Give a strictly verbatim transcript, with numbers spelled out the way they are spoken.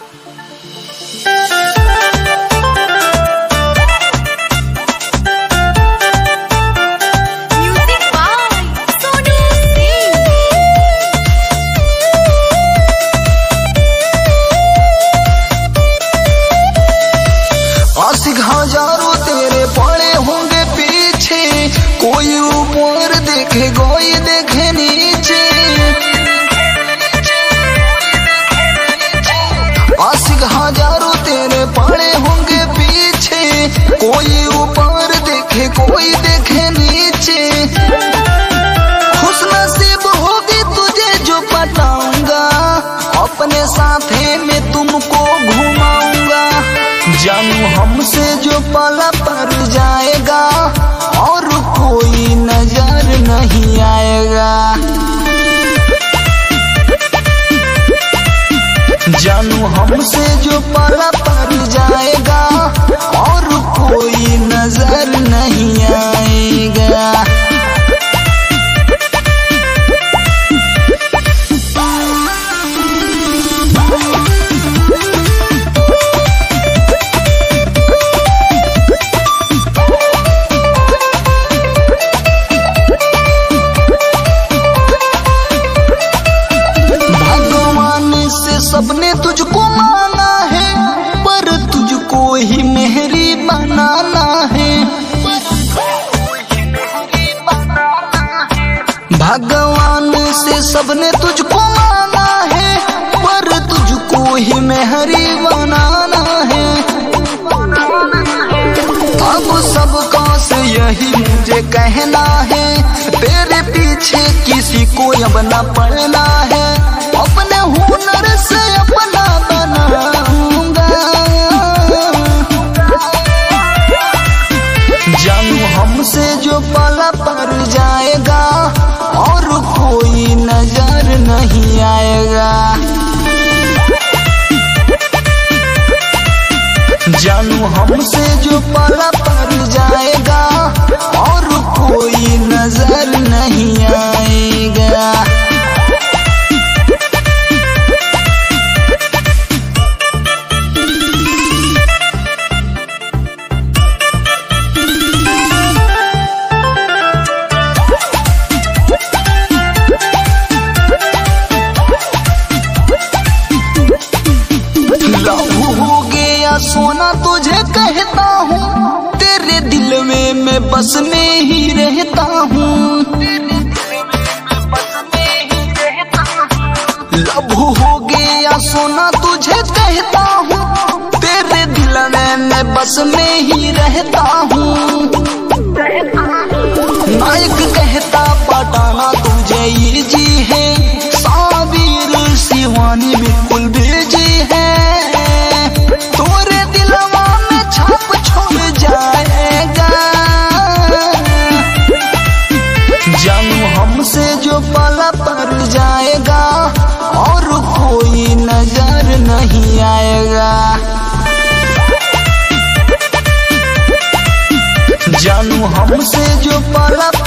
हजारों तेरे पड़े होंगे पीछे, कोई ऊपर देखे कोई देखे नीचे। आशिक हजारों तेरे पड़े होंगे पीछे, कोई ऊपर देखे कोई देखे नीचे। खुश नसीब होगी तुझे जो पटाऊंगा, अपने साथे में तुमको घुमाऊंगा। जानू हमसे जो पाला पर जाएगा, और कोई नजर नहीं आएगा। जानू हमसे जो पाला पर जाएगा, और कोई नजर नहीं आएगा। सबने तुझको माना है, पर तुझको ही मेहरी बनाना है। भगवान से सबने तुझको माना है, पर तुझको ही मेहरी बनाना है। अब सबका से यही मुझे कहना है, तेरे पीछे किसी को अब न पड़ना है। अपने हुनर से अपना बनाऊंगा। जानू हमसे जो पाला पर जाएगा, और कोई नजर नहीं आएगा। जानू हमसे जो पाला पर जाएगा, और कोई नजर नहीं आएगा। सोना तुझे कहता हूँ, तेरे दिल में मैं बसने ही रहता हूँ। लब हो गया सोना तुझे कहता हूँ, तेरे दिल में मैं बसने ही रहता हूँ। नायक कहता पटाना तुझे ये जी है, साबिर शिवानी बिल्कुल बेजी है। जानू हमसे जो पाला पर जाएगा, और कोई नजर नहीं आएगा। जानू हमसे जो पाला